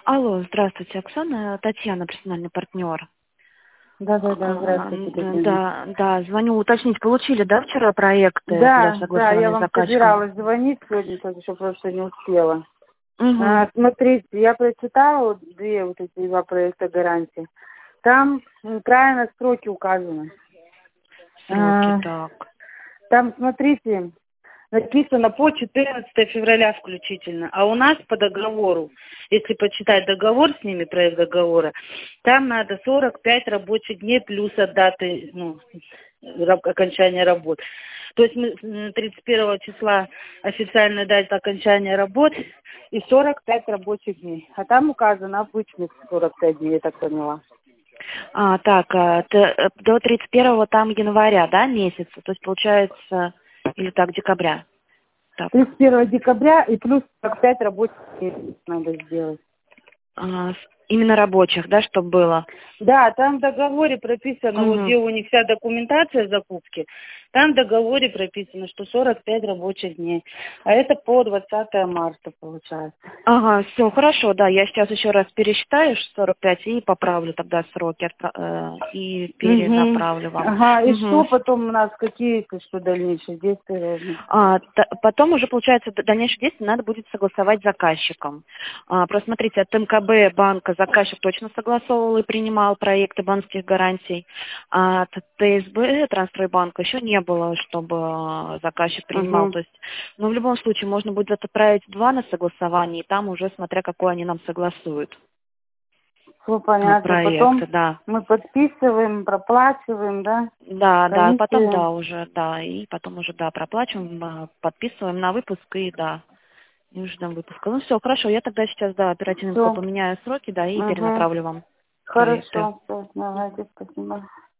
Алло, здравствуйте, Оксана, Татьяна, персональный партнер. Да, здравствуйте, Татьяна. Да, звоню уточнить, получили, да, вчера проекты для Да, я согласования с вам заказчиком? собиралась звонить сегодня, только еще просто не успела. Угу. Смотрите, я прочитала вот эти два проекта гарантии. Там неправильно сроки указаны. Сроки, А, так. Там, смотрите, написано по 14 февраля включительно, а у нас по договору, если почитать договор с ними, проект договора, там надо 45 рабочих дней плюс от даты окончания работ. То есть мы 31 числа официальная дата окончания работ и 45 рабочих дней. А там указано обычных 45 дней, я так поняла. До 31 там января, да, месяца? То есть получается, или так, декабря? Так. 31 декабря и плюс 45 рабочих дней надо сделать. Именно рабочих, да, чтобы было? Да, там в договоре прописано, вот Угу. где у них вся документация закупки, там в договоре прописано, что 45 рабочих дней. А это по 20 марта получается. Ага, все, хорошо, да, я сейчас еще раз пересчитаю 45 и поправлю тогда сроки и Угу. перенаправлю вам. Ага, и что Мгм. потом у нас, какие что дальнейшие действия должны? Потом уже, получается, дальнейшие действия надо будет согласовать с заказчиком. Просто смотрите, от МКБ банка заказчик точно согласовывал и принимал проекты банковских гарантий. А от ТСБ, Трансстройбанка, еще не было, чтобы заказчик принимал. Угу. То есть, ну, в любом случае, можно будет отправить два на согласование, и там уже смотря какой они нам согласуют. Все понятно. Проекты, Потом да. мы подписываем, проплачиваем, да? Да, потом, Комиссия. да, уже, да, и потом уже, да, проплачиваем, подписываем на выпуск и, да, и уже ждем выпуска. Ну, все, хорошо, я тогда сейчас, да, оперативненько Все. поменяю сроки, да, и Угу. перенаправлю вам проекты. Хорошо. Всё, давайте, спасибо.